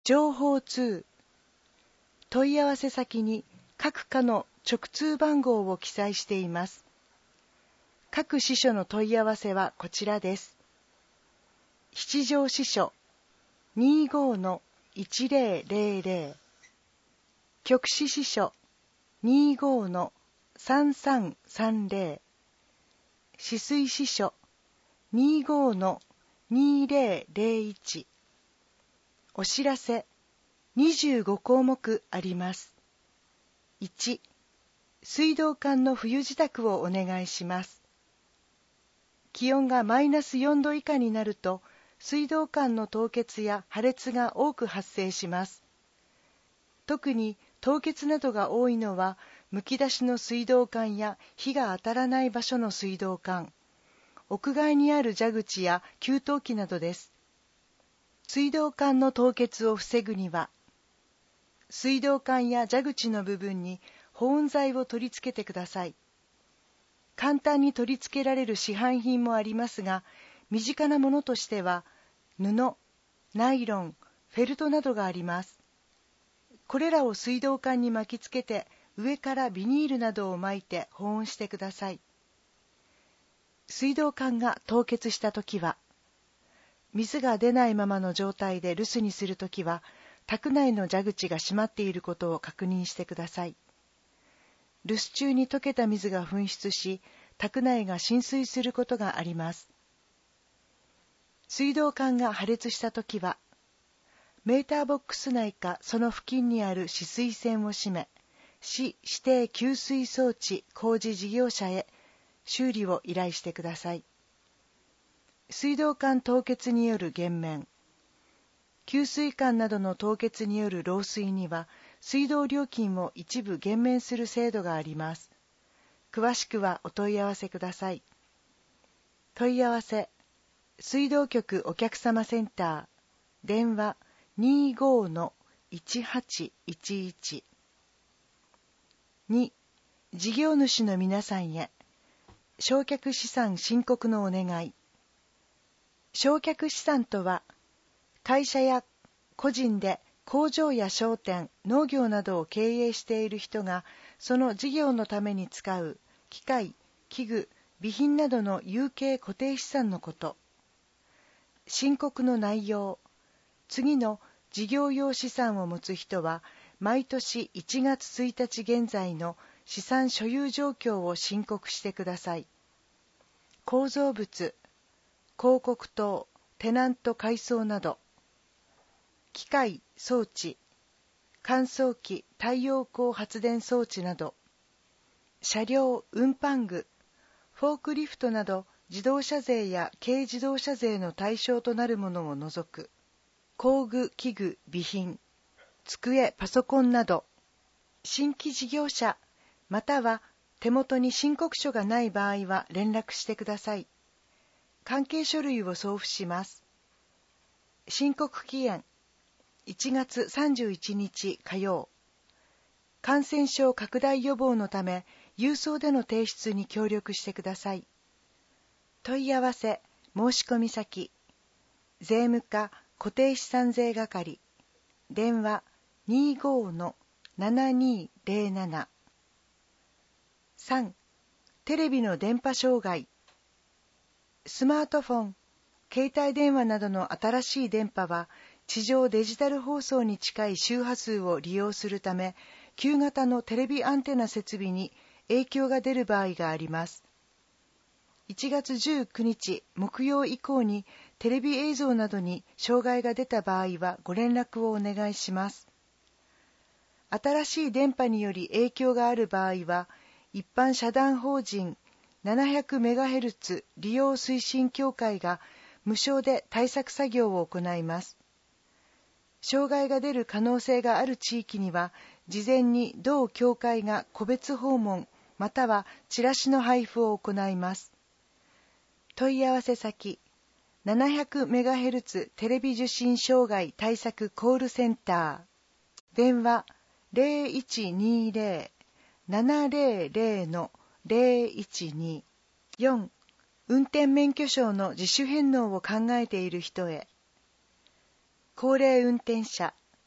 情報2、問い合わせ先に各課の直通番号を記載しています。各支所の問い合わせはこちらです。七条支所 25-1000、局支支所 25-3330、止水支所 25-2001。お知らせ25項目あります。1、水道管の冬支度をお願いします。気温がマイナス4度以下になると、水道管の凍結や破裂が多く発生します。特に凍結などが多いのは、むき出しの水道管や火が当たらない場所の水道管、屋外にある蛇口や給湯器などです。水道管の凍結を防ぐには、水道管や蛇口の部分に保温材を取り付けてください。簡単に取り付けられる市販品もありますが、身近なものとしては、布、ナイロン、フェルトなどがあります。これらを水道管に巻きつけて、上からビニールなどを巻いて保温してください。水道管が凍結したときは、水が出ないままの状態で留守にするときは、宅内の蛇口が閉まっていることを確認してください。留守中に溶けた水が噴出し、宅内が浸水することがあります。水道管が破裂したときは、メーターボックス内かその付近にある止水栓を閉め、市指定給水装置工事事業者へ修理を依頼してください。水道管凍結による減免、給水管などの凍結による漏水には、水道料金を一部減免する制度があります。詳しくはお問い合わせください。問い合わせ、水道局お客様センター、電話 25-1811。2、事業主の皆さんへ、償却資産申告のお願い。償却資産とは、会社や個人で工場や商店、農業などを経営している人が、その事業のために使う機械、器具、備品などの有形固定資産のこと。申告の内容、次の事業用資産を持つ人は、毎年1月1日現在の資産所有状況を申告してください。構造物、広告塔、テナント改装など、機械、装置、乾燥機、太陽光発電装置など、車両、運搬具、フォークリフトなど自動車税や軽自動車税の対象となるものを除く、工具、器具、備品、机、パソコンなど、新規事業者、または手元に申告書がない場合は連絡してください。関係書類を送付します。申告期限、1月31日火曜。感染症拡大予防のため、郵送での提出に協力してください。問い合わせ、申し込み先、税務課固定資産税係、電話 25-7207。3、テレビの電波障害。スマートフォン、携帯電話などの新しい電波は、地上デジタル放送に近い周波数を利用するため、旧型のテレビアンテナ設備に影響が出る場合があります。1月19日木曜以降にテレビ映像などに障害が出た場合はご連絡をお願いします。新しい電波により影響がある場合は、一般社団法人 700MHz 利用推進協会が無償で対策作業を行います。障害が出る可能性がある地域には、事前に同協会が個別訪問またはチラシの配布を行います。問い合わせ先、700MHz テレビ受信障害対策コールセンター、電話 0120-700-012。4、運転免許証の自主返納を考えている人へ、高齢運転者、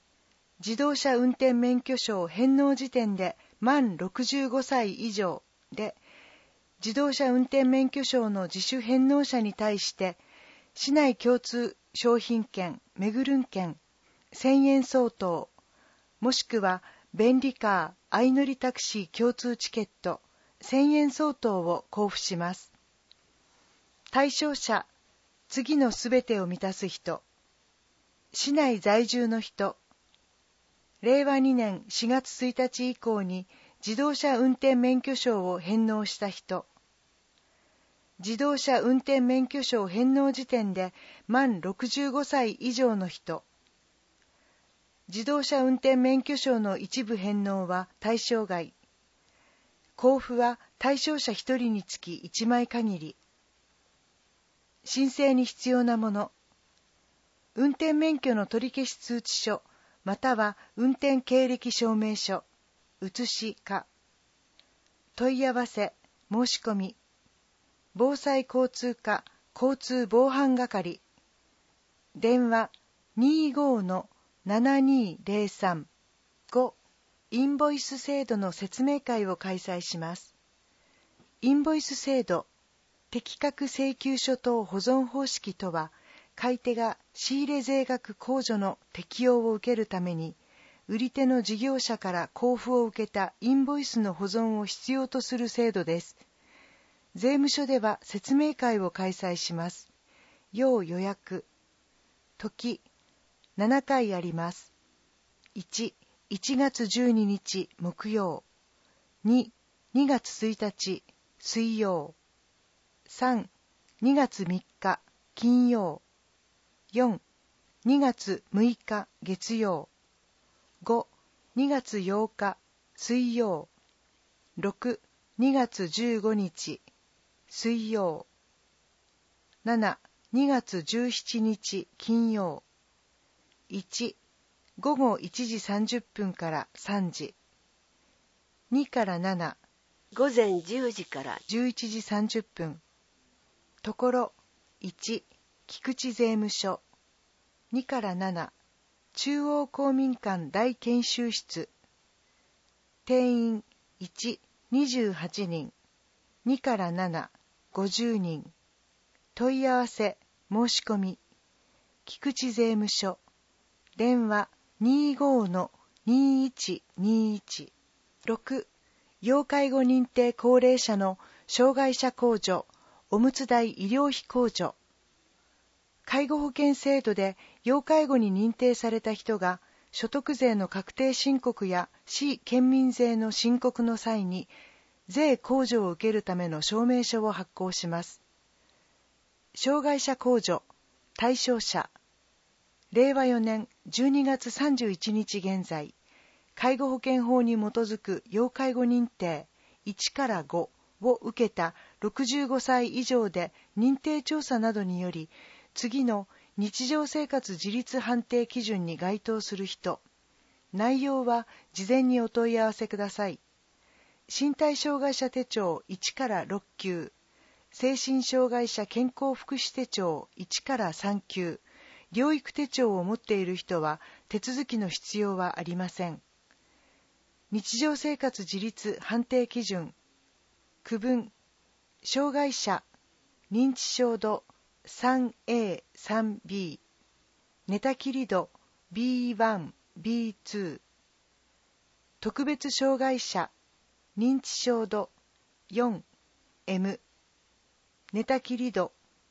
自動車運転免許証返納時点で満65歳以上で、自動車運転免許証の自主返納者に対して、市内共通商品券、めぐるん券、1000円相当、もしくは便利カー、相乗りタクシー共通チケット、1000円相当を交付します。対象者、次のすべてを満たす人、市内在住の人、令和2年4月1日以降に自動車運転免許証を返納した人、自動車運転免許証返納時点で満65歳以上の人、自動車運転免許証の一部返納は対象外、交付は対象者1人につき1枚限り、申請に必要なもの、運転免許の取り消し通知書、または運転経歴証明書、写しか、問い合わせ、申し込み、防災交通課交通防犯係、電話 25-7203 5、インボイス制度の説明会を開催します。インボイス制度、適格請求書等保存方式とは、買い手が仕入れ税額控除の適用を受けるために、売り手の事業者から交付を受けたインボイスの保存を必要とする制度です。税務署では説明会を開催します。要予約。時、7回あります。1、1月12日木曜。2、2月1日水曜。3、2月3日金曜。4、2月6日月曜。5、2月8日水曜。6、2月15日水曜。7、2月17日金曜。1、午後1時30分から3時。2から7、 午前10時から 11時30分。ところ1、菊池税務署。2から7、中央公民館大研修室。定員1、28人。2から7、50人。問い合わせ、申し込み。菊池税務署。電話 25-2121。6、要介護認定高齢者の障害者控除、おむつ代医療費控除。介護保険制度で要介護に認定された人が所得税の確定申告や市県民税の申告の際に税控除を受けるための証明書を発行します。障害者控除、対象者、令和4年12月31日現在、介護保険法に基づく要介護認定1から5を受けた65歳以上で認定調査などにより、次の日常生活自立判定基準に該当する人、内容は事前にお問い合わせください。身体障害者手帳1から6級、精神障害者健康福祉手帳1から3級、療育手帳を持っている人は手続きの必要はありません。日常生活自立判定基準、区分、障害者、認知症度 3A、3B、寝たきり度 B1、B2、特別障害者、認知症度 4M、寝たきり度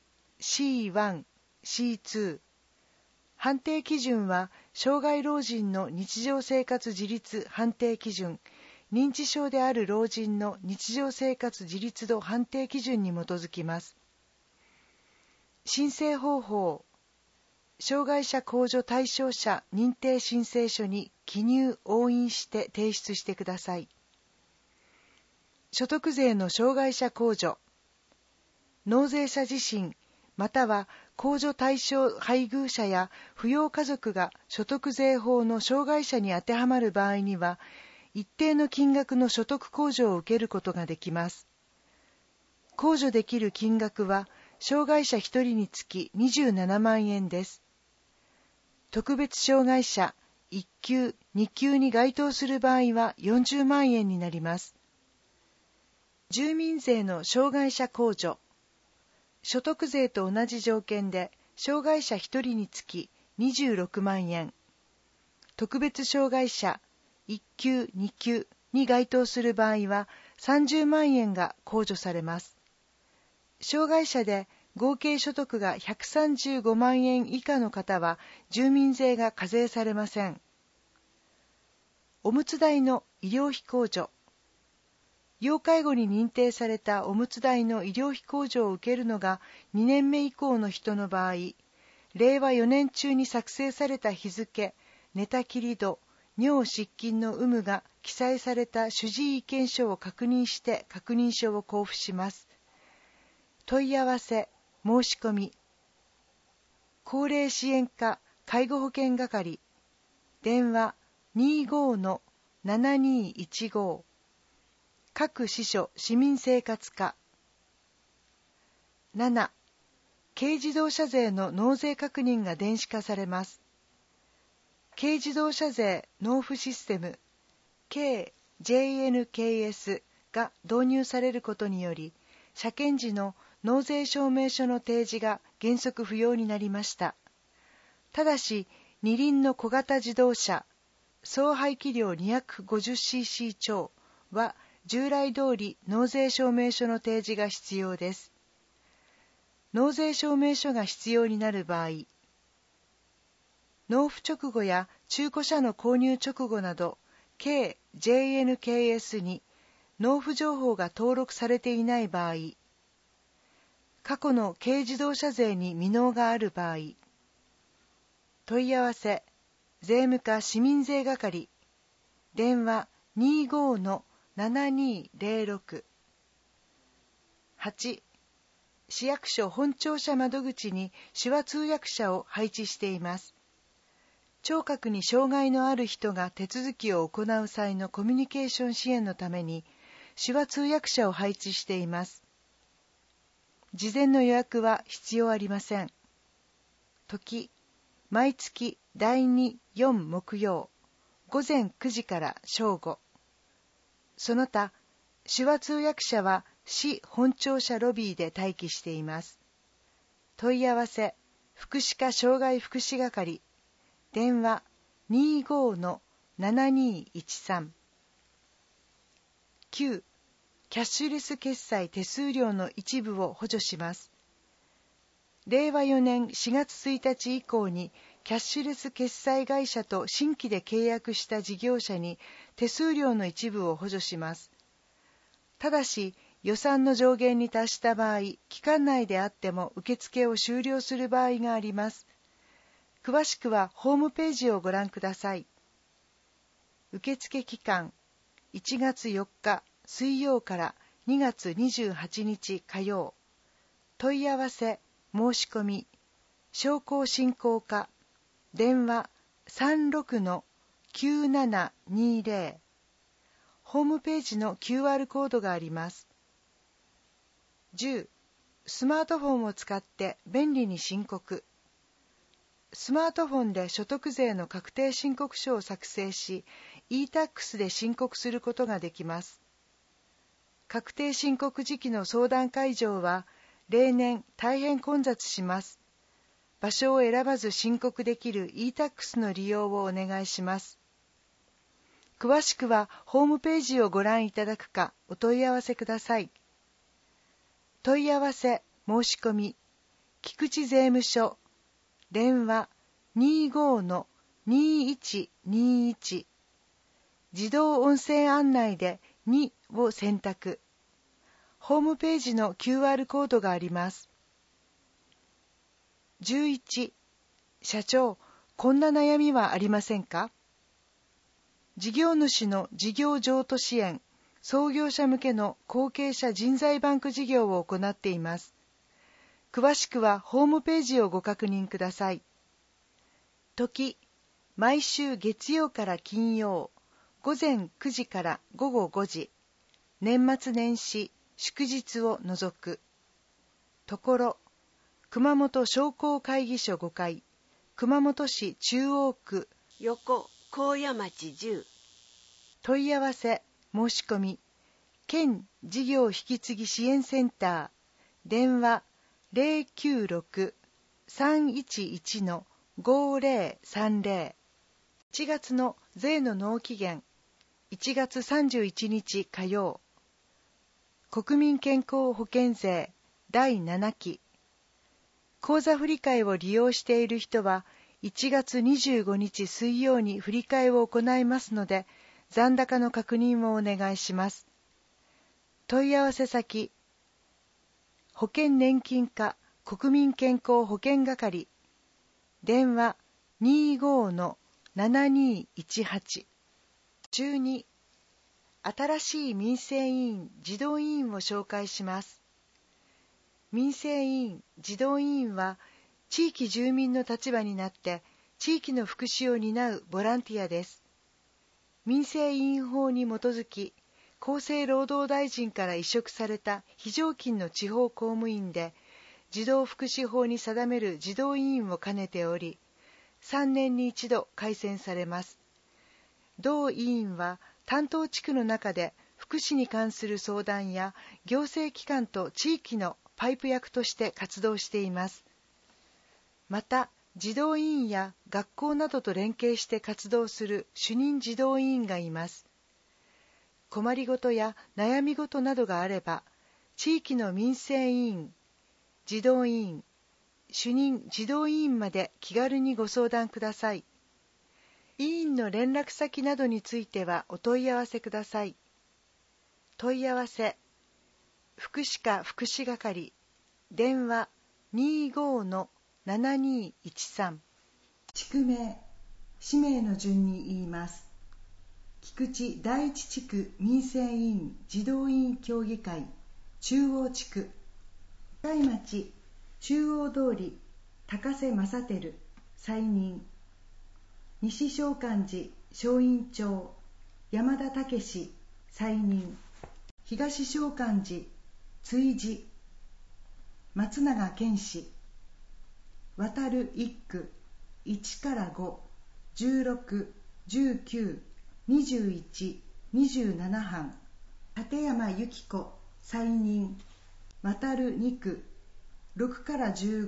C1、C2。判定基準は、障害老人の日常生活自立判定基準、認知症である老人の日常生活自立度判定基準に基づきます。申請方法、障害者控除対象者認定申請書に記入・押印して提出してください。所得税の障害者控除、納税者自身、または控除対象配偶者や扶養家族が所得税法の障害者に当てはまる場合には、一定の金額の所得控除を受けることができます。控除できる金額は、障害者1人につき27万円です。特別障害者、 1級、2級に該当する場合は40万円になります。住民税の障害者控除。所得税と同じ条件で、障害者1人につき26万円。特別障害者1級、2級に該当する場合は30万円が控除されます。障害者で合計所得が135万円以下の方は住民税が課税されません。おむつ代の医療費控除。要介護に認定されたおむつ代の医療費控除を受けるのが2年目以降の人の場合、令和4年中に作成された日付、寝たきり度、尿失禁の有無が記載された主治医意見書を確認して確認書を交付します。問い合わせ、申し込み。高齢支援課介護保険係。電話 25-7215。各支所市民生活課。7. 軽自動車税の納税確認が電子化されます。軽自動車税納付システム KJNKS が導入されることにより、車検時の納税証明書の提示が原則不要になりました。ただし、二輪の小型自動車、総排気量 250cc 超は従来通り納税証明書の提示が必要です。納税証明書が必要になる場合、納付直後や中古車の購入直後など、KJNKS に納付情報が登録されていない場合、過去の軽自動車税に未納がある場合、問い合わせ、税務課市民税係、電話 25-7206。8. 市役所本庁舎窓口に手話通訳者を配置しています。聴覚に障害のある人が手続きを行う際のコミュニケーション支援のために手話通訳者を配置しています。事前の予約は必要ありません。時、毎月第2、4木曜、午前9時から正午。その他、手話通訳者は市本庁舎ロビーで待機しています。問い合わせ、福祉課障害福祉係、電話 25-7213。9. キャッシュレス決済手数料の一部を補助します。令和4年4月1日以降にキャッシュレス決済会社と新規で契約した事業者に手数料の一部を補助します。ただし、予算の上限に達した場合、期間内であっても受付を終了する場合があります。詳しくはホームページをご覧ください。受付期間、1月4日水曜から2月28日火曜。問い合わせ、申し込み、商工振興課、電話 36-9720。ホームページの QR コードがあります。10. スマートフォンを使って便利に申告。スマートフォンで所得税の確定申告書を作成し、e-tax で申告することができます。確定申告時期の相談会場は、例年大変混雑します。場所を選ばず申告できる e-tax の利用をお願いします。詳しくはホームページをご覧いただくかお問い合わせください。問い合わせ、申し込み、菊池税務署、電話 25-2121。自動音声案内で2を選択。ホームページの QR コードがあります。11. 社長、こんな悩みはありませんか？事業主の事業譲渡支援、創業者向けの後継者人材バンク事業を行っています。詳しくはホームページをご確認ください。時、毎週月曜から金曜、午前9時から午後5時、年末年始、祝日を除く。ところ、熊本商工会議所5階、熊本市中央区横高野町10。 問い合わせ申し込み県事業引き継ぎ支援センター電話 096-311-5030 1月の税の納期限1月31日火曜。国民健康保険税第7期口座振替を利用している人は1月25日水曜に振り替えを行いますので、残高の確認をお願いします。問い合わせ先、保険年金課国民健康保険係、電話 25-7218。12、新しい民生委員児童委員を紹介します。民生委員児童委員は、地域住民の立場になって地域の福祉を担うボランティアです。民生委員法に基づき、厚生労働大臣から委嘱された非常勤の地方公務員で、児童福祉法に定める児童委員を兼ねており、3年に一度改選されます。同委員は担当地区の中で福祉に関する相談や行政機関と地域のパイプ役として活動しています。また、児童委員や学校などと連携して活動する主任児童委員がいます。困りごとや悩みごとなどがあれば、地域の民生委員、児童委員、主任児童委員まで気軽にご相談ください。委員の連絡先などについてはお問い合わせください。問い合わせ、福祉課福祉係、電話 25-7213。地区名、氏名の順に言います。菊池第一地区民生委員児童委員協議会中央地区、向町中央通り高瀬正輝再任、西召喚寺松陰町山田武再任、東召喚寺追事松永健氏、渡る一区1から5、16、19、21、27班、立山由紀子再任、渡る2区6から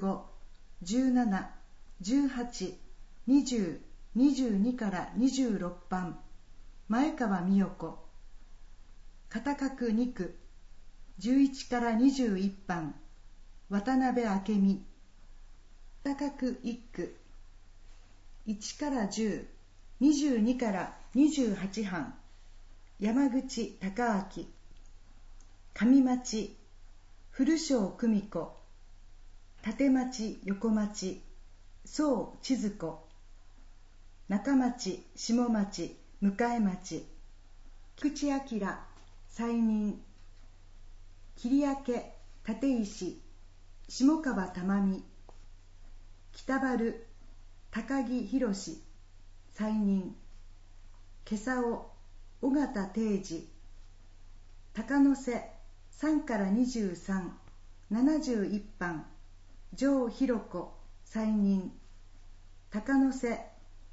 15、17、18、20、22から26番、前川美代子、片角2区11から21番、渡辺明美、片角1区1から10、22から28班、山口孝明、上町古庄久美子、立町横町宋千鶴子、中町下町向町、菊池晃再任、切明立石下川珠美、北原高木博再任、今朝尾形定治、高野瀬3から23、71番、城弘子再任、高野瀬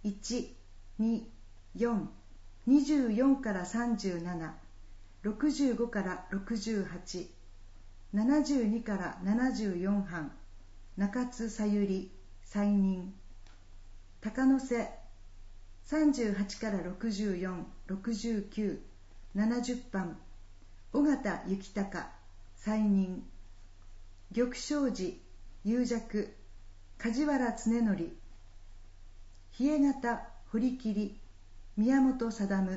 1、2、4、24から37、65から68、72から74班、中津さゆり再任、高野瀬38から64、69、70番、尾形幸隆再任、玉正寺有弱梶原常則、日枝形堀切宮本定、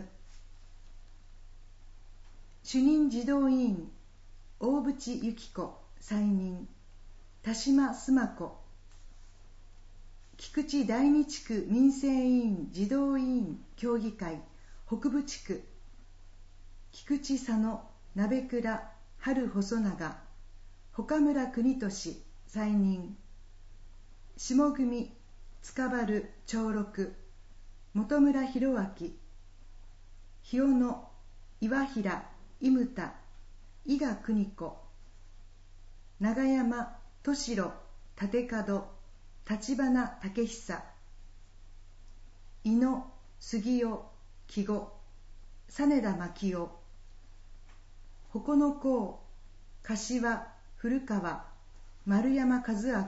主任児童委員大渕由紀子再任、田島須磨子、菊池第二地区民生委員児童委員協議会北部地区、菊池佐野鍋倉春細長、岡村国俊再任、下組塚原長六、本村博明、日尾野岩平伊牟田伊賀邦子、長山敏郎立門立花武久、井野杉尾木子実田牧雄鉾の甲柏古川丸山和明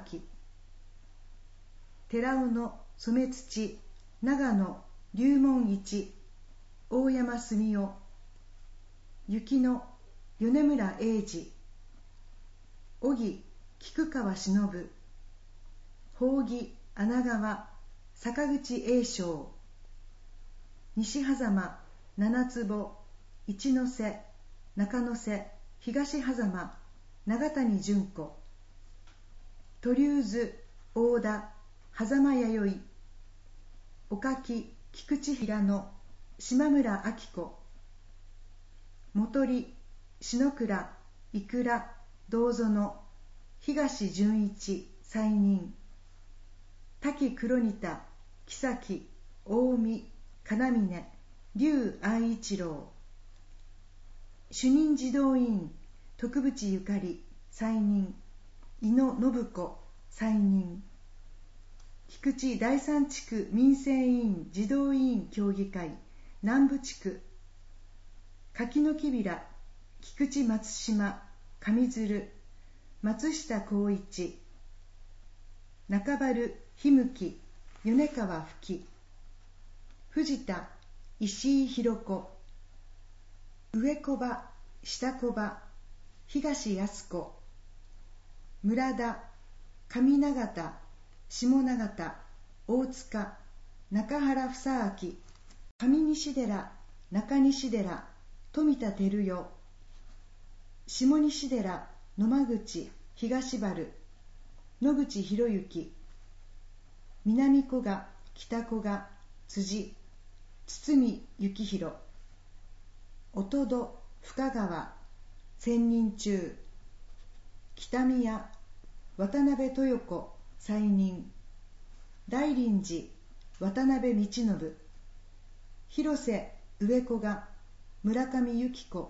寺尾の染土長野龍門一大山住夫雪の米村英二小木菊川忍宝木穴川坂口栄翔西狭間七坪一ノ瀬中野瀬東狭間長谷純子鳥渦大田狭間弥生岡木菊池平野島村明子元利篠倉生倉道園東純一再任滝黒仁田木崎大見金峰劉愛一郎主任児童委員徳渕ゆかり再任井野信子再任菊池第三地区民生委員児童委員協議会南部地区柿の木平菊池松島上鶴松下光一中原樋口米川吹藤田石井弘子上小場下小場東靖子村田上永田下永田大塚中原房明上西寺中西寺富田照代下西寺野間口東原野口博之南古賀北古賀辻堤幸弘音戸深川千人中北宮渡辺豊子再任大林寺渡辺道信広瀬上古賀村上由紀子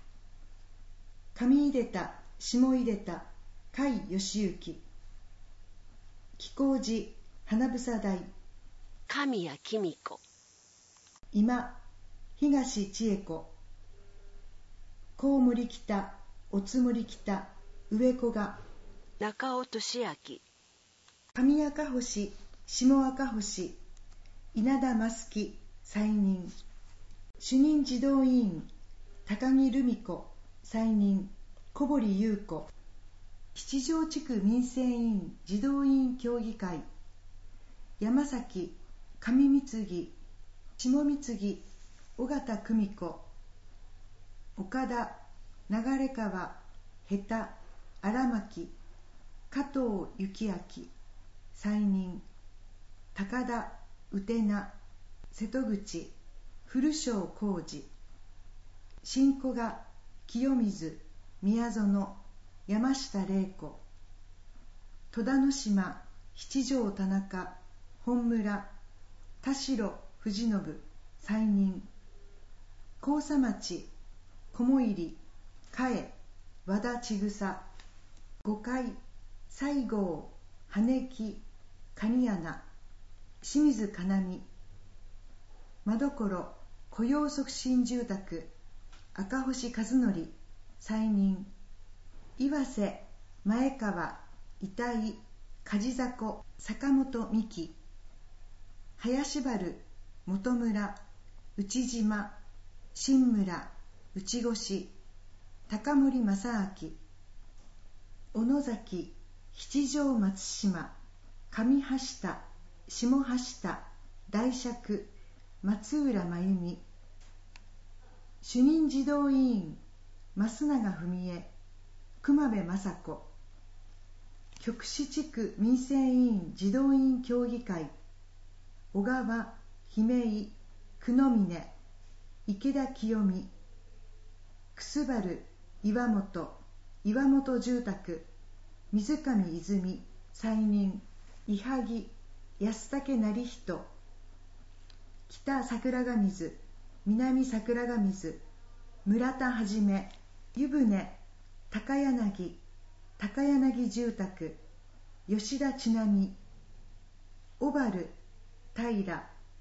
上出田下出田甲斐義行貴光寺花房台神谷公子今東千恵子高森北おつ森北上古賀中尾俊明上赤星下赤星稲田真樹再任主任児童委員高木留美子再任小堀優子七条地区民生委員児童委員協議会山崎上三木下三木尾形久美子岡田流川下手荒牧加藤幸明再任高田宇手名瀬戸口古庄浩二新古賀清水宮園山下玲子戸田之島七条田中本村田代藤信再任甲佐町菰入嘉江和田千草五階西郷羽木蟹穴清水かなみ間所雇用促進住宅赤星和則再任岩瀬前川遺体梶迫坂本美希林原本村内島新村内越高森正明小野崎七条松島上橋田下橋田大釈松浦真由美主任児童委員増永文江熊部雅子極支地区民生委員児童委員協議会小川姫井久野峰池田清美楠原岩本住宅水上泉再任伊萩安武成人北桜ヶ水南桜ヶ水村田はじめ湯船高柳住宅吉田千奈美小原平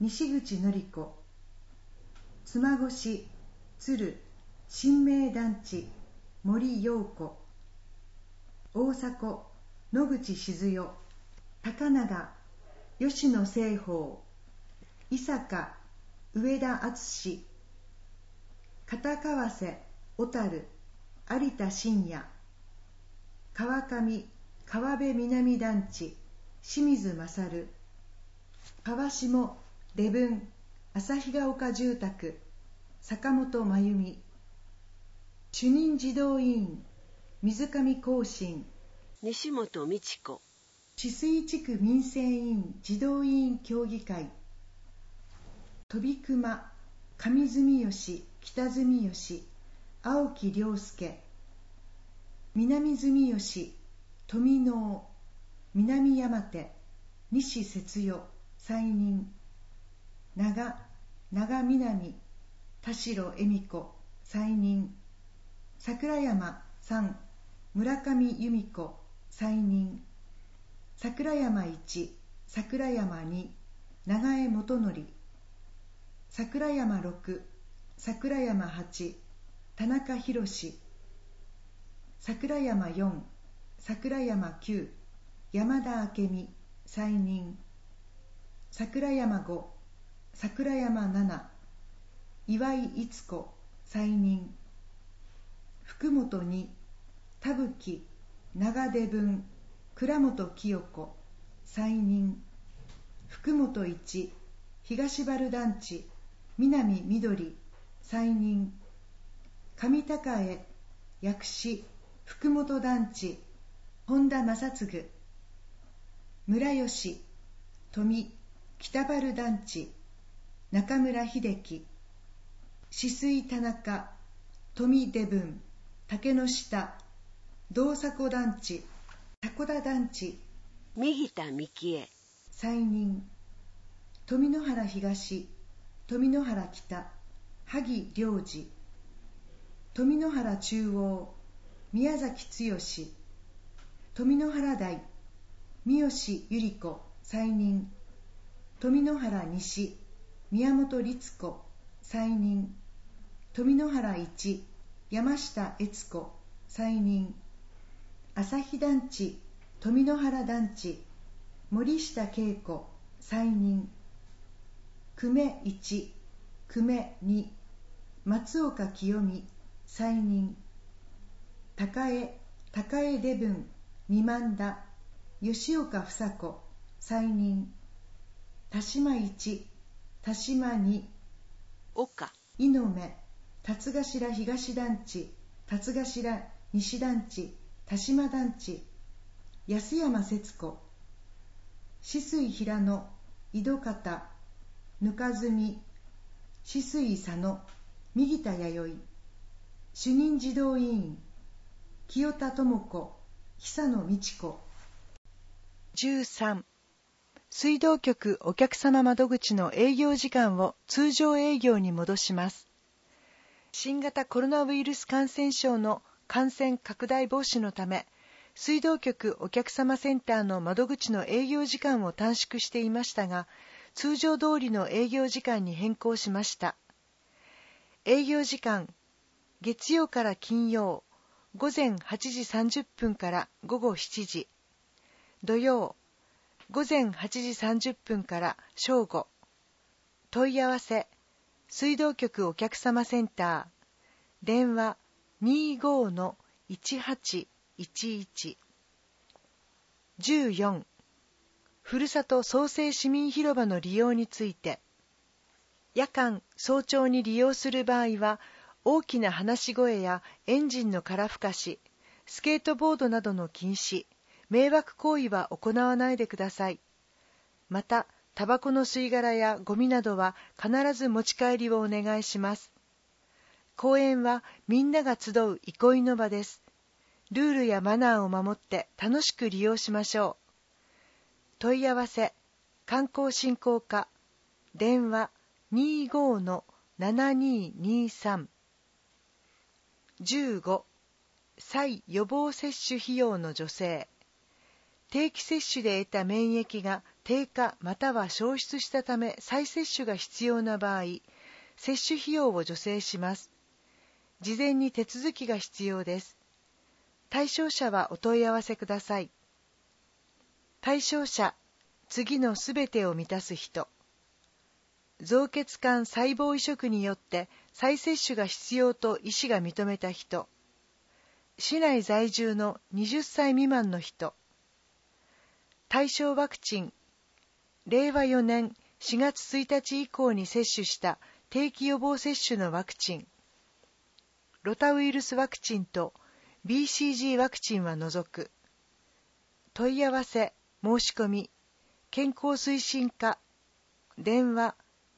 西口のり子、妻越、鶴、新明団地、森陽子、大迫、野口静代、高永、吉野清宝、伊坂、上田敦、片川瀬、小樽、有田信也、川上、川辺南団地、清水勝、川下、礼文、旭ヶ丘住宅、坂本真由美、主任児童委員、水上光信、 西本美智子、 治水地区民生委員児童委員協議会、飛熊、上住吉、北住吉、青木良介、南住吉、富能、南山手、西節代、再任、長南、田代恵美子、再任、桜山3、村上由美子、再任、桜山1、桜山2、長江元則、桜山6、桜山8、田中博、桜山4、桜山9、山田明美、再任、桜山5、桜山7、岩井逸子、再任、福本2、田吹、長出文、倉本清子、再任、福本1、東原団地、南緑、再任、上高江、薬師、福本団地、本田正嗣、村吉、富、北原団地、中村秀樹、止水田中、富出文、竹の下、道迫団地、高田団地、 右田幹恵、 再任、富野原東、富野原北、萩良二、富野原中央、宮崎剛、富野原台、三好百合子、再任、富野原西、宮本律子、再任、富野原1、山下悦子、再任、朝日団地、富野原団地、森下恵子、再任、久米1、久米2、松岡清美、再任、高江礼文、二万田、吉岡房子、再任、田島1、田島2、 岡、 井上、辰頭東団地、辰頭西団地、田島団地、安山節子、止水平野、井戸方、ぬかずみ、止水佐野、右田弥生、主任児童委員、清田智子、久野美智子。13、水道局お客様窓口の営業時間を通常営業に戻します。新型コロナウイルス感染症の感染拡大防止のため、水道局お客様センターの窓口の営業時間を短縮していましたが、通常通りの営業時間に変更しました。営業時間、月曜から金曜、午前8時30分から午後7時、土曜、午前8時30分から正午。問い合わせ、水道局お客様センター、電話 25-1811。14、ふるさと創生市民広場の利用について、夜間、早朝に利用する場合は、大きな話し声やエンジンの空吹かし、スケートボードなどの禁止、迷惑行為は行わないでください。また、タバコの吸い殻やゴミなどは必ず持ち帰りをお願いします。公園はみんなが集う憩いの場です。ルールやマナーを守って楽しく利用しましょう。問い合わせ、観光振興課、電話 25-7223。15、再予防接種費用の助成。定期接種で得た免疫が低下または消失したため再接種が必要な場合、接種費用を助成します。事前に手続きが必要です。対象者はお問い合わせください。対象者、次のすべてを満たす人。造血管細胞移植によって再接種が必要と医師が認めた人。市内在住の20歳未満の人。対象ワクチン、令和4年4月1日以降に接種した定期予防接種のワクチン。ロタウイルスワクチンと BCG ワクチンは除く。問い合わせ、申し込み、健康推進課、電話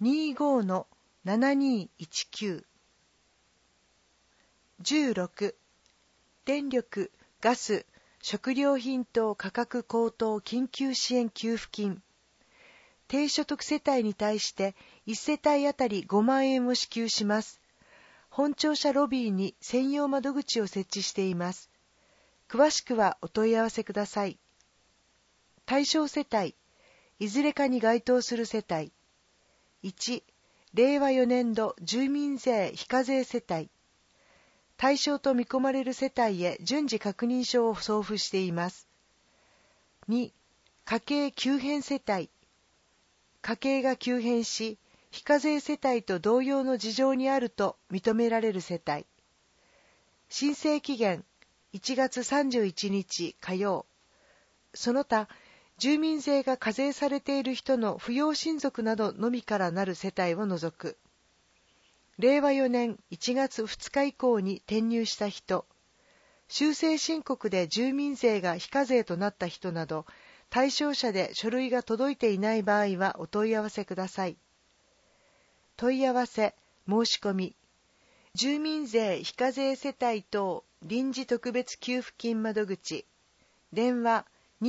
25-7219。16、電力、ガス、食料品等価格高騰緊急支援給付金。低所得世帯に対して1世帯あたり5万円を支給します。本庁舎ロビーに専用窓口を設置しています。詳しくはお問い合わせください。対象世帯、いずれかに該当する世帯。1、令和4年度住民税非課税世帯。対象と見込まれる世帯へ順次確認書を送付しています。2、家計急変世帯。家計が急変し、非課税世帯と同様の事情にあると認められる世帯。申請期限1月31日火曜。その他、住民税が課税されている人の扶養親族などのみからなる世帯を除く。令和4年1月2日以降に転入した人、修正申告で住民税が非課税となった人など、対象者で書類が届いていない場合はお問い合わせください。問い合わせ、申し込み、住民税非課税世帯等臨時特別給付金窓口、電話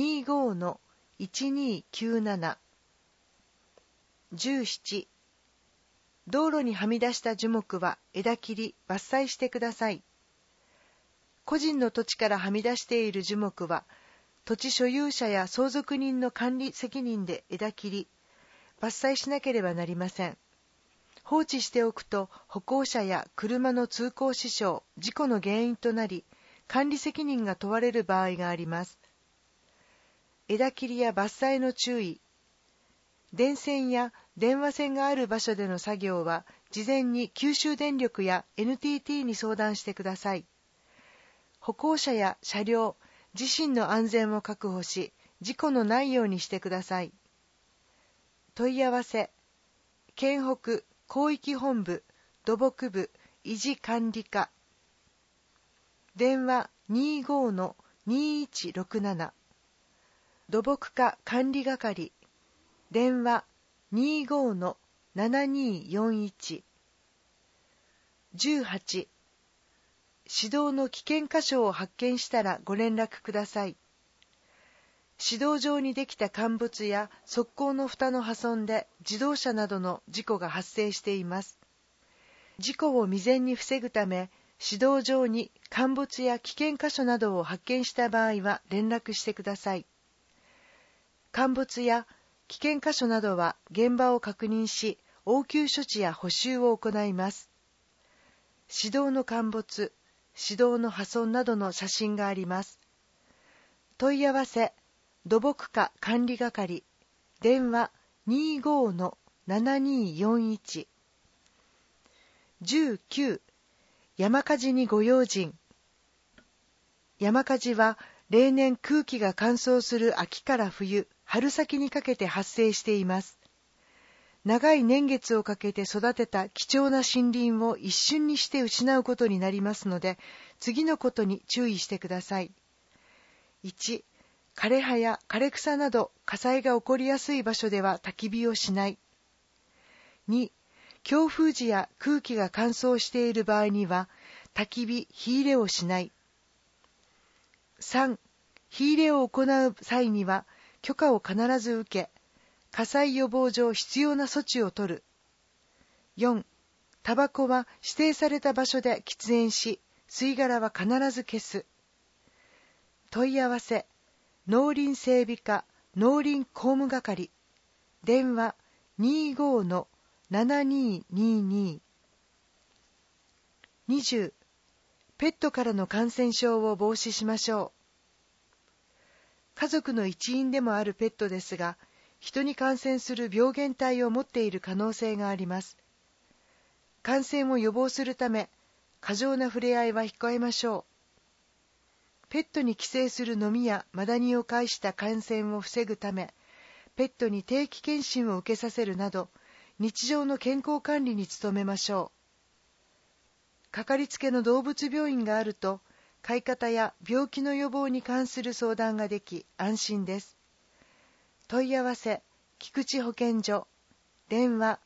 25-1297。17、道路にはみ出した樹木は枝切り、伐採してください。個人の土地からはみ出している樹木は、土地所有者や相続人の管理責任で枝切り、伐採しなければなりません。放置しておくと歩行者や車の通行死傷、事故の原因となり、管理責任が問われる場合があります。枝切りや伐採の注意。電線や電話線がある場所での作業は、事前に九州電力や NTT に相談してください。歩行者や車両、自身の安全を確保し、事故のないようにしてください。問い合わせ、県北広域本部土木部維持管理課、電話 25-2167。土木課管理係、電話 25-7241。18、市道の危険箇所を発見したらご連絡ください。市道上にできた陥没や側溝の蓋の破損で自動車などの事故が発生しています。事故を未然に防ぐため、市道上に陥没や危険箇所などを発見した場合は連絡してください。陥没や危険箇所などは現場を確認し、応急処置や補修を行います。市道の陥没、市道の破損などの写真があります。問い合わせ、土木課管理係、電話 25-7241。19、山火事にご用心。山火事は例年空気が乾燥する秋から冬、春先にかけて発生しています。長い年月をかけて育てた貴重な森林を一瞬にして失うことになりますので、次のことに注意してください。1、枯れ葉や枯れ草など火災が起こりやすい場所では焚き火をしない。2、強風時や空気が乾燥している場合には、焚き火、火入れをしない。3、火入れを行う際には、許可を必ず受け、火災予防上必要な措置を取る。4、タバコは指定された場所で喫煙し、吸い殻は必ず消す。問い合わせ、農林整備課農林工務係、電話 25-7222。 20、ペットからの感染症を防止しましょう。家族の一員でもあるペットですが、人に感染する病原体を持っている可能性があります。感染を予防するため、過剰な触れ合いは控えましょう。ペットに寄生するノミやマダニを介した感染を防ぐため、ペットに定期検診を受けさせるなど、日常の健康管理に努めましょう。かかりつけの動物病院があると、飼い方や病気の予防に関する相談ができ安心です。問い合わせ、菊池保健所、電話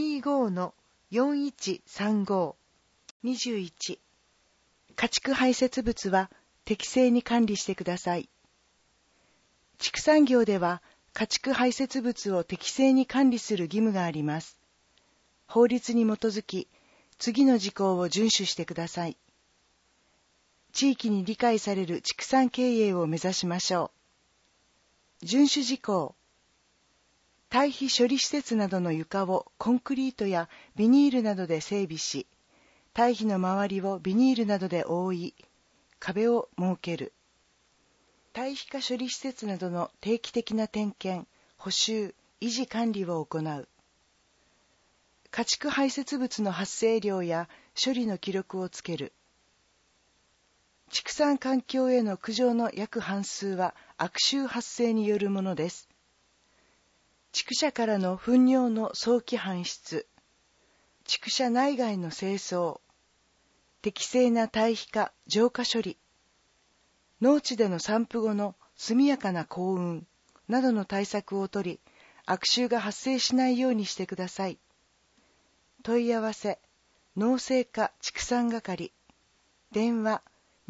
25-4135。 21、家畜排泄物は適正に管理してください。畜産業では家畜排泄物を適正に管理する義務があります。法律に基づき、次の事項を遵守してください。地域に理解される畜産経営を目指しましょう。遵守事項。堆肥処理施設などの床をコンクリートやビニールなどで整備し、堆肥の周りをビニールなどで覆い、壁を設ける。堆肥化処理施設などの定期的な点検、補修、維持管理を行う。家畜排泄物の発生量や処理の記録をつける。畜産環境への苦情の約半数は悪臭発生によるものです。畜舎からの糞尿の早期搬出、畜舎内外の清掃、適正な堆肥化・浄化処理、農地での散布後の速やかな降運などの対策を取り、悪臭が発生しないようにしてください。問い合わせ、農政課畜産係、電話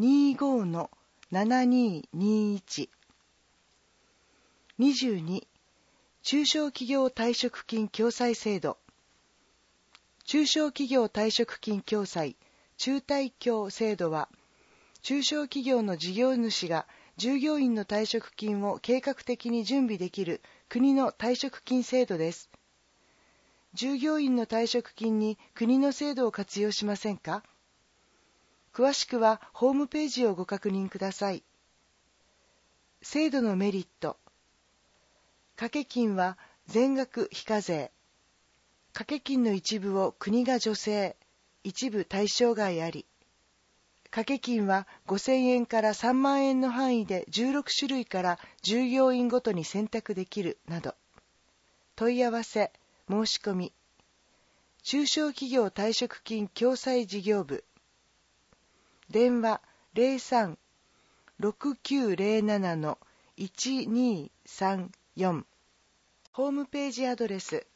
25-7221。 22、中小企業退職金共済制度。中小企業退職金共済、中退協制度は、中小企業の事業主が従業員の退職金を計画的に準備できる国の退職金制度です。従業員の退職金に国の制度を活用しませんか？詳しくはホームページをご確認ください。制度のメリット。掛け金は全額非課税。掛け金の一部を国が助成、一部対象外あり。掛け金は5000円から3万円の範囲で16種類から従業員ごとに選択できるなど。問い合わせ、申し込み。中小企業退職金共済事業部。電話 03-6907-1234。ホームページアドレス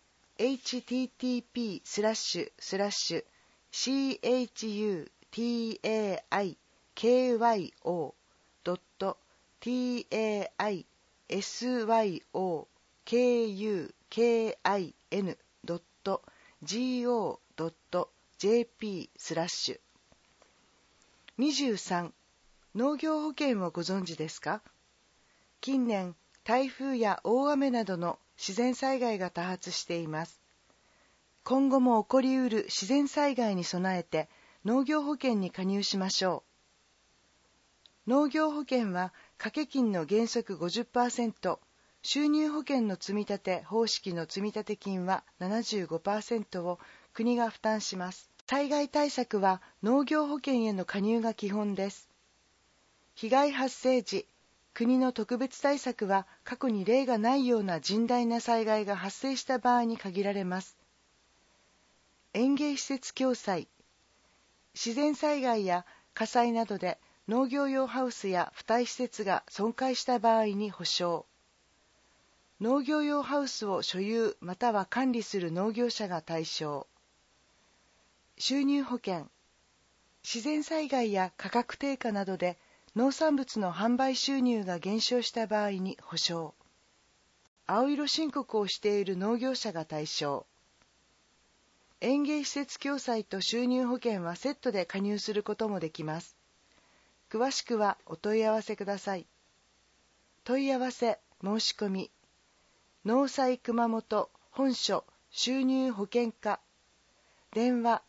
https://shytikayin.go.jp/ 23、農業保険をご存知ですか？近年、台風や大雨などの自然災害が多発しています。今後も起こりうる自然災害に備えて農業保険に加入しましょう。農業保険は掛け金の原則 50%、収入保険の積立方式の積立金は 75% を国が負担します。災害対策は農業保険への加入が基本です。被害発生時、国の特別対策は過去に例がないような甚大な災害が発生した場合に限られます。園芸施設共済。自然災害や火災などで農業用ハウスや付帯施設が損壊した場合に補償。農業用ハウスを所有または管理する農業者が対象。収入保険。自然災害や価格低下などで農産物の販売収入が減少した場合に補償。青色申告をしている農業者が対象。園芸施設共済と収入保険はセットで加入することもできます。詳しくはお問い合わせください。問い合わせ申し込み、農災熊本本所収入保険課、電話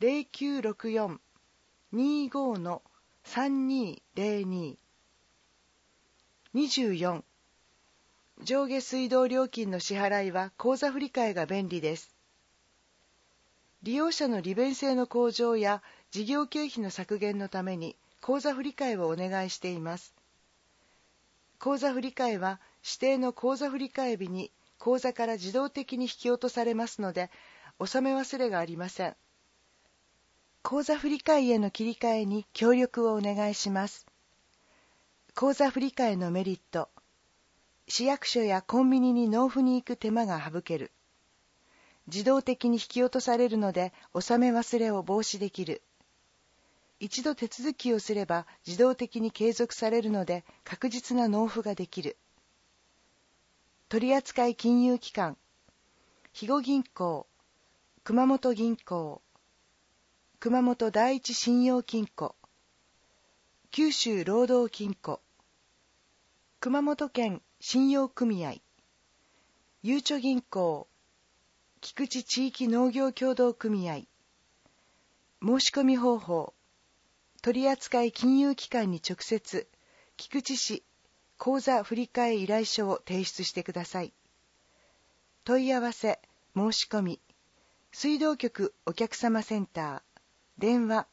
0964-25-3202。24、上下水道料金の支払いは口座振替が便利です。利用者の利便性の向上や事業経費の削減のために口座振替をお願いしています。口座振替は指定の口座振替日に口座から自動的に引き落とされますので、納め忘れがありません。口座振替への切り替えに協力をお願いします。口座振替のメリット。市役所やコンビニに納付に行く手間が省ける。自動的に引き落とされるので、納め忘れを防止できる。一度手続きをすれば自動的に継続されるので、確実な納付ができる。取扱金融機関、肥後銀行、熊本銀行、熊本第一信用金庫、九州労働金庫、熊本県信用組合、ゆうちょ銀行、菊池地域農業協同組合。申し込み方法、取扱金融機関に直接、菊池市口座振替依頼書を提出してください。問い合わせ、申し込み、水道局お客様センター、電話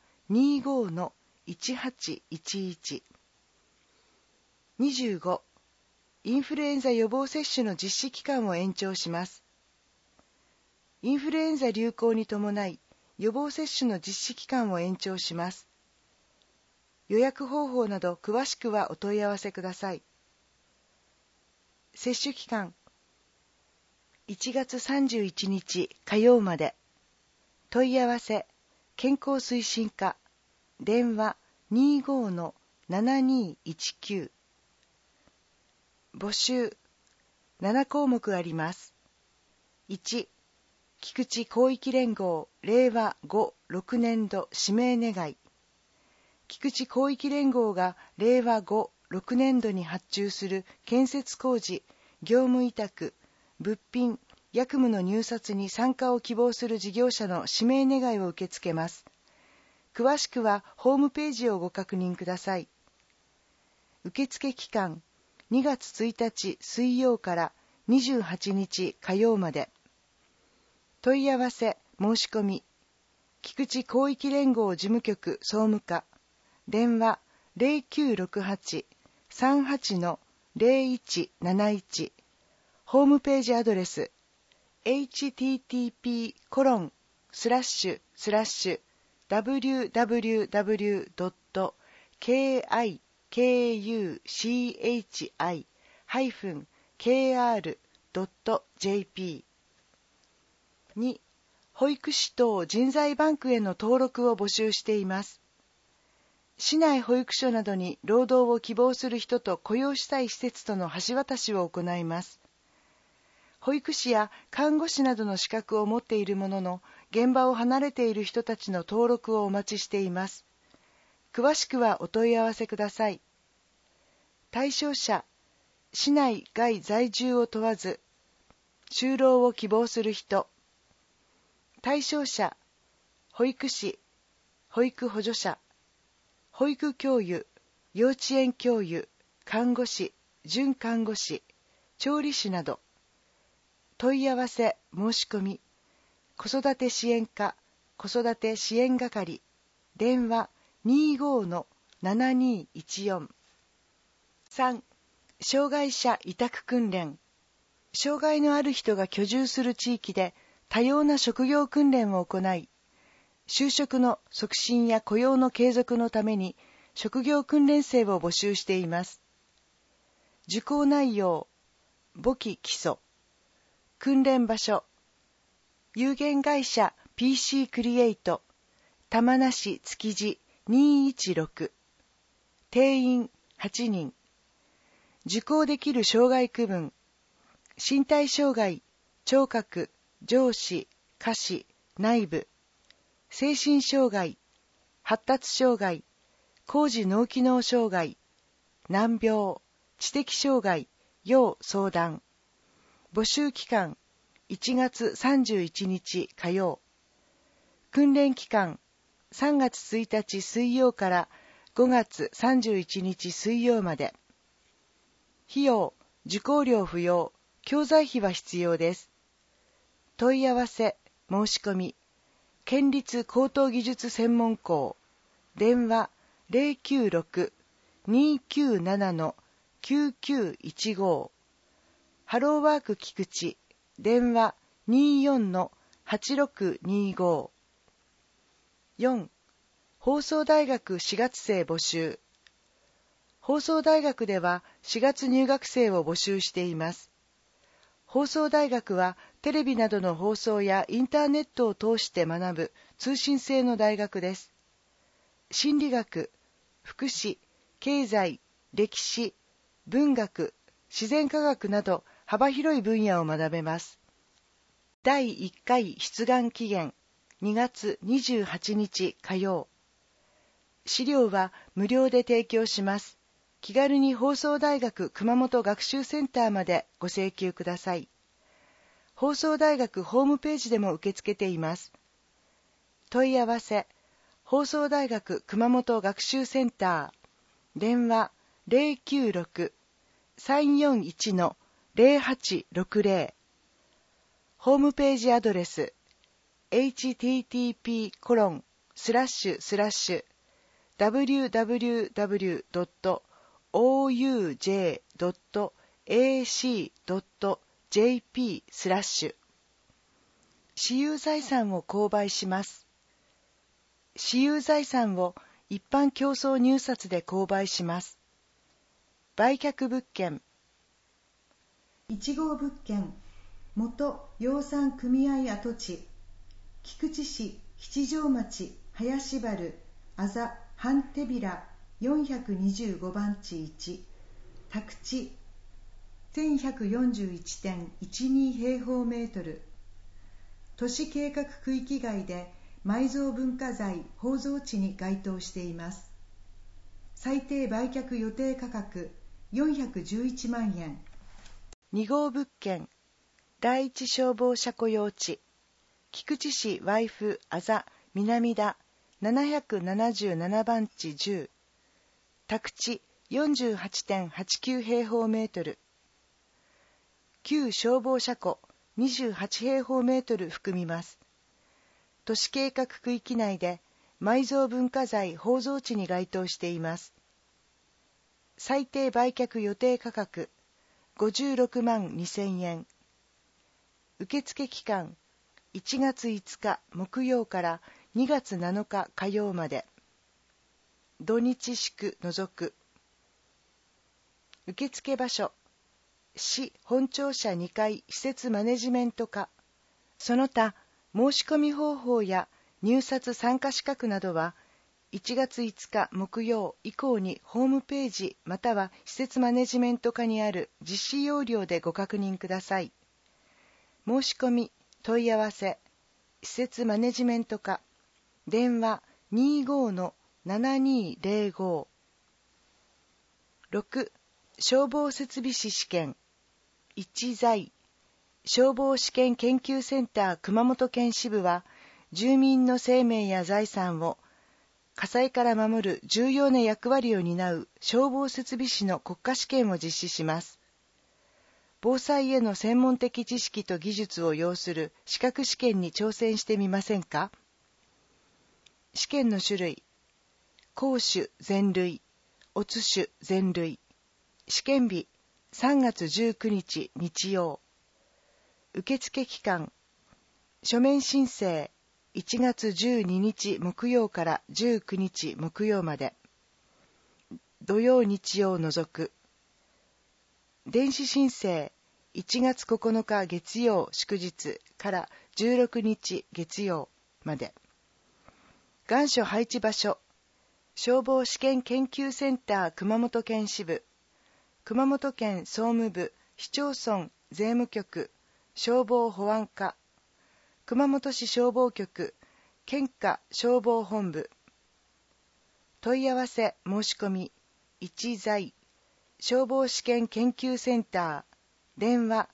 25-1811。25、インフルエンザ予防接種の実施期間を延長します。インフルエンザ流行に伴い、予防接種の実施期間を延長します。予約方法など詳しくはお問い合わせください。接種期間、1月31日火曜まで。問い合わせ、健康推進課、電話 25-7219。募集、7項目あります。1、菊池広域連合令和5-6年度指名願い。菊池広域連合が令和5-6年度に発注する建設工事、業務委託、物品、役務の入札に参加を希望する事業者の指名願いを受け付けます。詳しくはホームページをご確認ください。受付期間、2月1日水曜から28日火曜まで。問い合わせ、申し込み、菊池広域連合事務局総務課、電話 0968-38-0171、ホームページアドレス、http://www.kikuchi-kr.jp。 2、保育士等人材バンクへの登録を募集しています。市内保育所などに労働を希望する人と雇用したい施設との橋渡しを行います。保育士や看護師などの資格を持っているものの、現場を離れている人たちの登録をお待ちしています。詳しくはお問い合わせください。対象者、市内外在住を問わず、就労を希望する人。対象者、保育士、保育補助者、保育教諭、幼稚園教諭、看護師、準看護師、調理師など。問い合わせ、申し込み、子育て支援課、子育て支援係、電話 25-7214。3、障害者委託訓練。障害のある人が居住する地域で多様な職業訓練を行い、就職の促進や雇用の継続のために職業訓練生を募集しています。受講内容、簿記基礎、訓練場所、有限会社 PC クリエイト、玉名市築地216、定員8人、受講できる障害区分、身体障害、聴覚、上肢、下肢、内部、精神障害、発達障害、高次脳機能障害、難病、知的障害、 要相談。募集期間、1月31日火曜。訓練期間、3月1日水曜から5月31日水曜まで。費用、受講料不要、教材費は必要です。問い合わせ、申し込み、県立高等技術専門校、電話096-297-9915、ハローワーク菊池、電話24-8625。4. 放送大学4月生募集。放送大学では4月入学生を募集しています。放送大学はテレビなどの放送やインターネットを通して学ぶ通信制の大学です。心理学、福祉、経済、歴史、文学、自然科学など幅広い分野を学べます。第1回出願期限2月28日火曜。資料は無料で提供します。気軽に放送大学熊本学習センターまでご請求ください。放送大学ホームページでも受け付けています。問い合わせ、放送大学熊本学習センター、電話096-341-0860、ホームページアドレス、http://www.ouj.ac.jp/ 私有財産を購買します。私有財産を一般競争入札で購買します。売却物件。 1号物件、元養蚕組合跡地、菊池市七条町林原あざ半手平425番地1、宅地 1141.12 平方メートル、都市計画区域外で埋蔵文化財宝蔵地に該当しています。最低売却予定価格411万円。 2号物件、第一消防車庫用地、菊池市和風あざ南田777番地10、宅地 48.89 平方メートル、旧消防車庫28平方メートル含みます。都市計画区域内で埋蔵文化財宝蔵地に該当しています。最低売却予定価格56万2000円。受付期間1月5日木曜から2月7日火曜まで。土日祝除く。受付場所、市本庁舎2階施設マネジメント課。その他、申し込み方法や入札参加資格などは、1月5日木曜以降にホームページまたは施設マネジメント課にある実施要領でご確認ください。申し込み、問い合わせ、施設マネジメント課、電話 25-7205。6. 消防設備士試験。1在消防試験研究センター熊本県支部は、住民の生命や財産を火災から守る重要な役割を担う消防設備士の国家試験を実施します。防災への専門的知識と技術を要する資格試験に挑戦してみませんか？試験の種類、公種全類、乙種全類。試験日、3月19日日曜。受付期間、書面申請、1月12日木曜から19日木曜まで。土曜日曜除く。電子申請、1月9日月曜祝日から16日月曜まで。願書配置場所、消防試験研究センター熊本県支部、熊本県総務部市町村税務局消防保安課、熊本市消防局県下消防本部。問い合わせ申し込み、1在消防試験研究センター、電話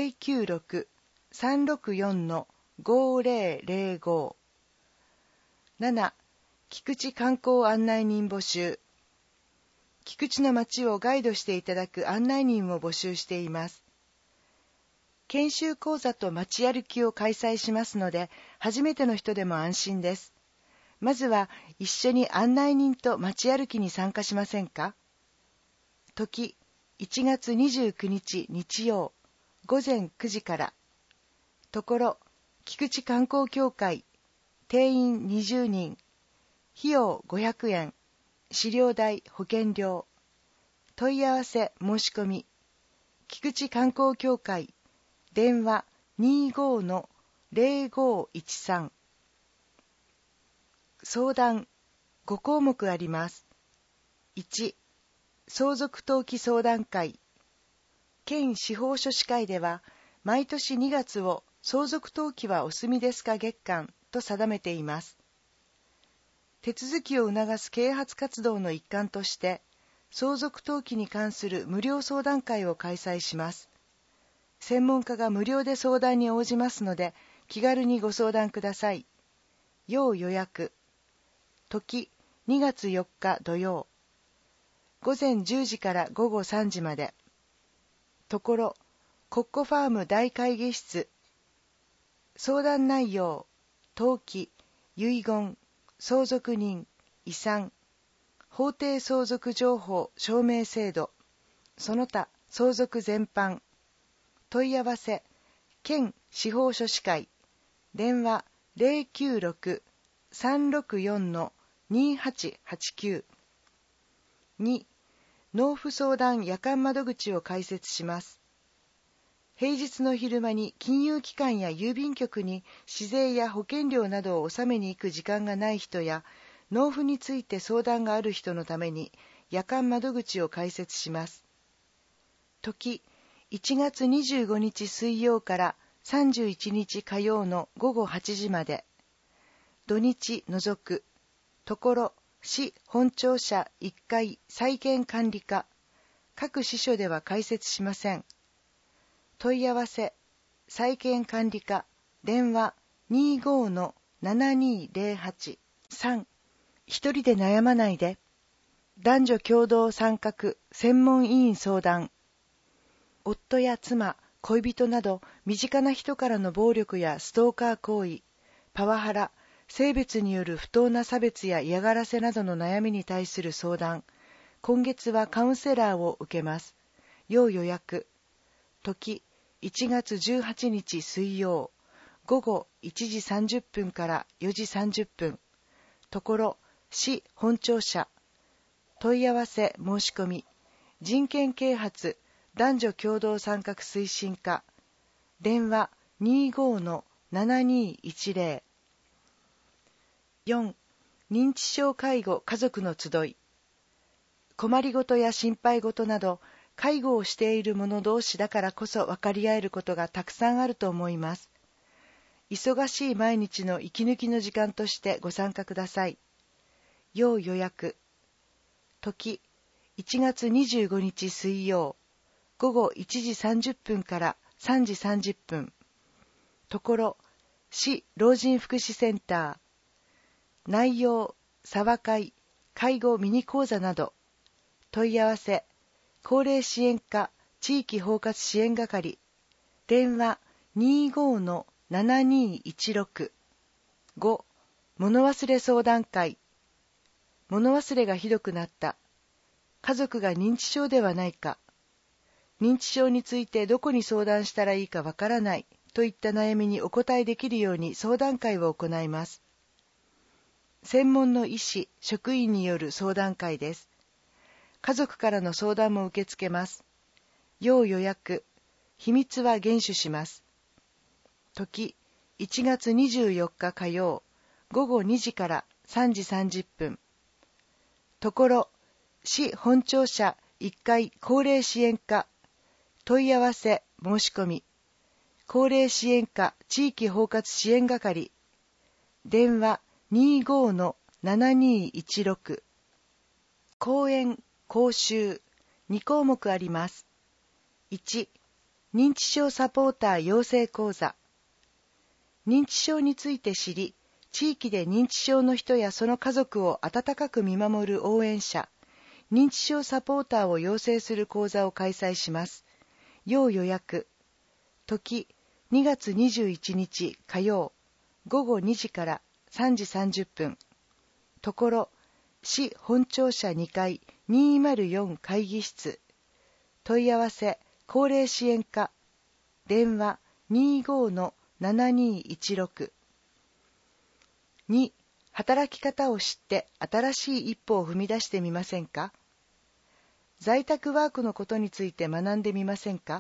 096-364-5005。 7. 菊池観光案内人募集。菊池の街をガイドしていただく案内人を募集しています。研修講座と街歩きを開催しますので、初めての人でも安心です。まずは一緒に案内人と街歩きに参加しませんか？時、1月29日日曜、午前9時から。ところ、菊池観光協会、定員20人、費用500円、飼料代、保険料。問い合わせ申し込み。菊池観光協会、電話 25-0513。相談5項目あります。1、相続登記相談会。県司法書士会では、毎年2月を相続登記はお済みですか月間と定めています。手続きを促す啓発活動の一環として、相続登記に関する無料相談会を開催します。専門家が無料で相談に応じますので、気軽にご相談ください。要予約。時、2月4日土曜。午前10時から午後3時まで。ところ、コッコファーム大会議室。相談内容、登記、遺言、相続人、遺産、法定相続情報証明制度、その他相続全般。問い合わせ、県司法書士会、電話 096-364-2889。2、納付相談夜間窓口を開設します。平日の昼間に金融機関や郵便局に市税や保険料などを納めに行く時間がない人や、納付について相談がある人のために夜間窓口を開設します。時、1月25日水曜から31日火曜の午後8時まで。土日除く。ところ、市本庁舎1階再建管理課。各支所では開設しません。問い合わせ、再建管理課、電話 25-7208。3、一人で悩まないで。男女共同参画専門委員相談。夫や妻、恋人など身近な人からの暴力やストーカー行為、パワハラ、性別による不当な差別や嫌がらせなどの悩みに対する相談。今月はカウンセラーを受けます。要予約。時、1月18日水曜、午後1時30分から4時30分。ところ、市本庁舎。問い合わせ申し込み。人権啓発男女共同参画推進課。電話 25-7210。4. 認知症介護家族の集い。困りごとや心配ごとなど、介護をしている者同士だからこそ分かり合えることがたくさんあると思います。忙しい毎日の息抜きの時間としてご参加ください。要予約。時、1月25日水曜、午後1時30分から3時30分。ところ、市老人福祉センター。内容、沢会、介護ミニ講座など。問い合わせ、高齢支援課地域包括支援係。電話 25-7216。5. 物忘れ相談会。物忘れがひどくなった。家族が認知症ではないか。認知症についてどこに相談したらいいかわからないといった悩みにお答えできるように相談会を行います。専門の医師、職員による相談会です。家族からの相談も受け付けます。要予約。秘密は厳守します。時、1月24日火曜、午後2時から3時30分。ところ、市本庁舎1階高齢支援課。問い合わせ申し込み。高齢支援課地域包括支援係。電話 25-7216。講演講習 2項目あります。1、認知症サポーター養成講座。認知症について知り、地域で認知症の人やその家族を温かく見守る応援者、認知症サポーターを養成する講座を開催します。要予約。時、2月21日火曜、午後2時から3時30分。ところ、市本庁舎2階204会議室。問い合わせ、高齢支援課。電話 25-7216。2、働き方を知って新しい一歩を踏み出してみませんか？在宅ワークのことについて学んでみませんか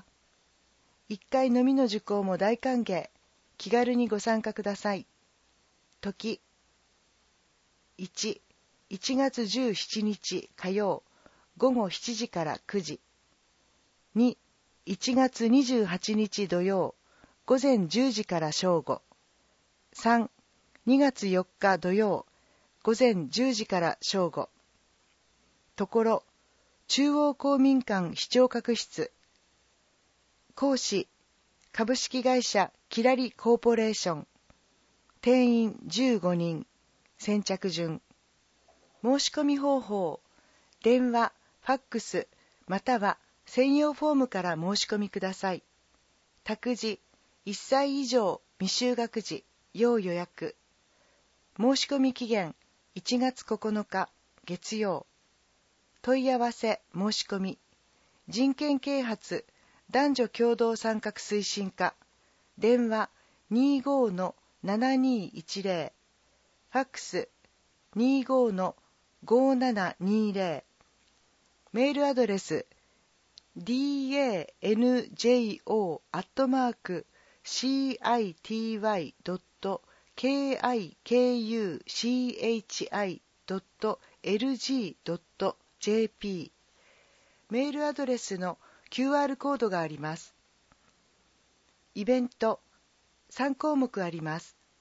？1回のみの受講も大歓迎。気軽にご参加ください。時、1、1月17日火曜、午後7時から9時。2、1月28日土曜、午前10時から正午。3、2月4日土曜、午前10時から正午。ところ、中央公民館視聴覚室。講師、株式会社キラリコーポレーション。定員15人。先着順。申し込み方法、電話、ファックス、または専用フォームから申し込みください。託児、1歳以上未就学児、要予約。申し込み期限、1月9日、月曜。問い合わせ、申し込み。人権啓発、男女共同参画推進課。電話、25-7210。ファックス、25-5720。メールアドレス、danjo@city.kikuchi.lg.jp。メールアドレスの QR コードがあります。イベント、3項目あります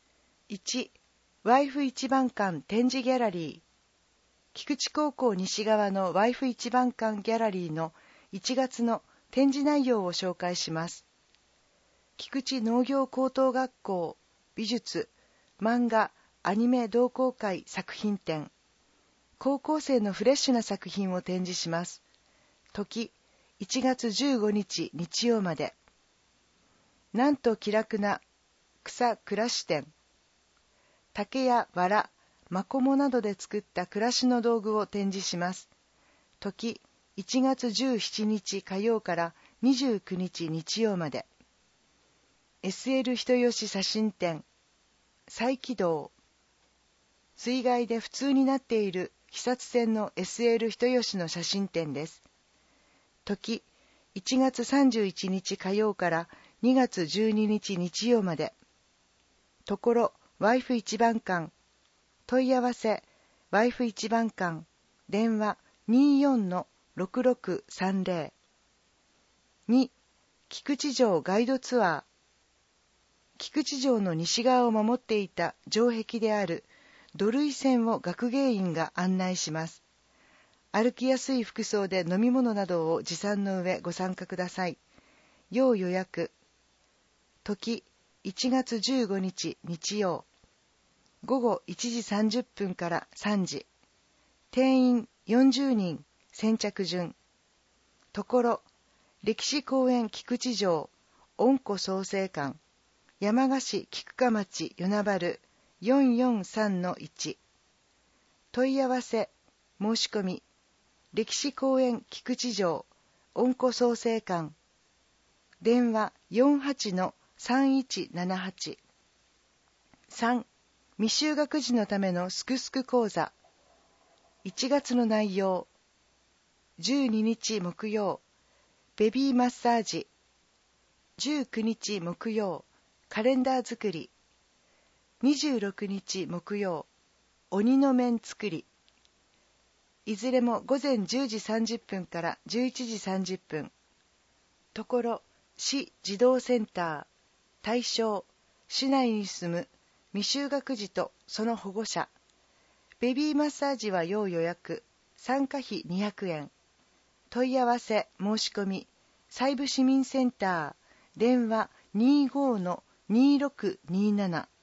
。1、ワイフ一番館展示ギャラリー。菊池高校西側のワイフ一番館ギャラリーの1月の展示内容を紹介します。菊池農業高等学校美術、漫画、アニメ同好会作品展。高校生のフレッシュな作品を展示します。時、1月15日日曜まで。なんと気楽な草暮らし展。竹や藁、マコモなどで作った暮らしの道具を展示します。時、1月17日火曜から29日日曜まで。SL 人吉写真展。再起動。水害で不通になっている肥薩線の SL 人吉の写真展です。時、1月31日火曜から2月12日日曜まで。ところ、ワイフ一番館。問い合わせ、ワイフ一番館。電話 24-6630。2、菊池城ガイドツアー。菊池城の西側を守っていた城壁である土塁線を学芸員が案内します。歩きやすい服装で飲み物などを持参の上ご参加ください。要予約。時、1月15日日曜。午後1時30分から3時。定員40人、先着順。ところ、歴史公園菊池城、恩湖創生館、山鹿市菊川町与那原 443-1。問い合わせ、申し込み、歴史公園菊池城、恩湖創生館。電話 48-3178。3、未就学児のためのすくすく講座。1月の内容。12日木曜、ベビーマッサージ。19日木曜、カレンダー作り。26日木曜、鬼の面作り。いずれも午前10時30分から11時30分。ところ、市児童センター。対象、市内に住む未就学児とその保護者。ベビーマッサージは要予約。参加費200円。 問い合わせ申し込み西部市民センター電話 25-2627